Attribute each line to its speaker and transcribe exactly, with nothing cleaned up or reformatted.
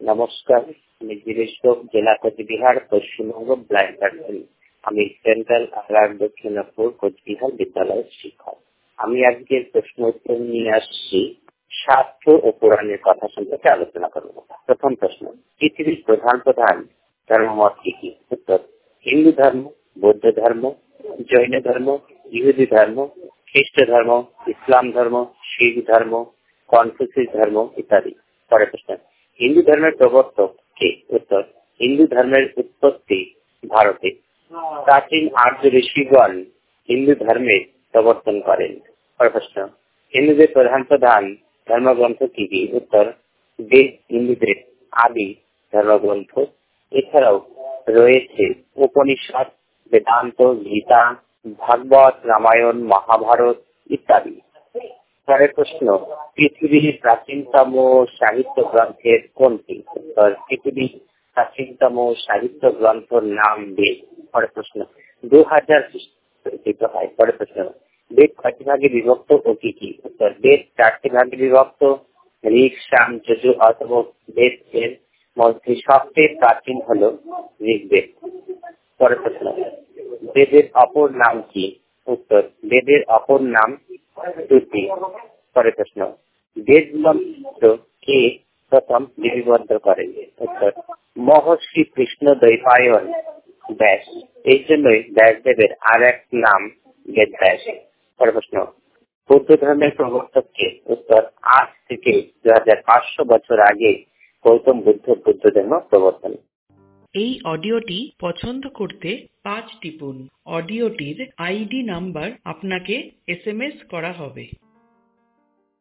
Speaker 1: নমস্কার, আমি গিরিশচন্দ্র, জেলা কোচবিহার, পশ্চিমবঙ্গ, ব্লাইন্ড পার্সন। আমি সেন্ট্রাল আলার দক্ষিণাপুর কোচবিহার বিদ্যালয়ের শিক্ষক। আমি আজকের প্রশ্ন উত্তর নিয়ে আসছি শাস্ত্র ও পুরাণের কথা সম্পর্কে আলোচনা করব। প্রথম প্রশ্ন, পৃথিবীর প্রধান প্রধান ধর্মমত কি কি? উত্তর, হিন্দু ধর্ম, বৌদ্ধ ধর্ম, জৈন ধর্ম, ইহুদি ধর্ম, খ্রিস্ট ধর্ম, ইসলাম ধর্ম, শিখ ধর্ম, কনফুসিয়াস ধর্ম ইত্যাদি। পরের প্রশ্ন, হিন্দু ধর্মের প্রবর্তক কে? উত্তর, হিন্দু ধর্মের উৎপত্তি ভারতে। প্রাচীন আর্য ঋষিগণ হিন্দু ধর্মের প্রবর্তন করেন। পরের প্রশ্ন, হিন্দুদের প্রধান প্রধান ধর্মগ্রন্থ কি কি? উত্তর, বেদ হিন্দুদের আদি ধর্মগ্রন্থ। এছাড়াও রয়েছে উপনিষদ, বেদান্ত, গীতা, ভাগবত, রামায়ণ, মহাভারত ইত্যাদি। পরের প্রশ্ন, পৃথিবীর প্রাচীনতম সাহিত্য গ্রন্থের কোনটি? উত্তর, পৃথিবীর প্রাচীনতম সাহিত্য গ্রন্থের নাম বেদ। পরের প্রশ্ন, দু হাজার হয়। পরের প্রশ্ন, বেদ কয়টি ভাগে বিভক্ত ও কি কি? উত্তর, বেদ চারটি ভাগে বিভক্ত। ঋক, সাম, যজুর অথবা বেদ এর মধ্যে সবচেয়ে প্রাচীন হল ঋগ্বেদ। পরের প্রশ্ন, বেদের অপর নাম কি? উত্তর, বেদের অপর নাম শ্রুতি। পরের প্রশ্ন, বেদ মন্ত্র কে প্রথম লিপিবদ্ধ করেন? উত্তর, মহর্ষি কৃষ্ণ দ্বৈপায়ন ব্যাস। এই জন্যই ব্যাসদেবের আর এক নাম বেদ ব্যাস। পরের প্রশ্ন, বৌদ্ধ ধর্মের প্রবর্তক কে? উত্তর, আজ থেকে দু হাজার পাঁচশো বছর আগে গৌতম বুদ্ধ বৌদ্ধ ধর্ম প্রবর্তন।
Speaker 2: এই অডিওটি পছন্দ করতে পাঁচ টিপুন। অডিওটির আইডি নাম্বার আপনাকে এস এম এস করা হবে।